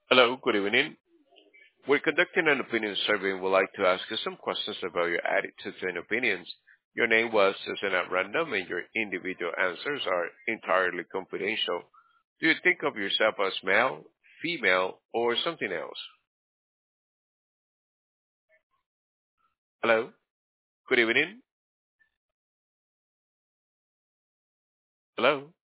Hello, good evening. We're conducting an opinion survey and would like to ask you some questions about your attitudes and opinions. Your name was chosen at random and your individual answers are entirely confidential. Do you think of yourself as male, female, or something else? Hello, good evening. Hello.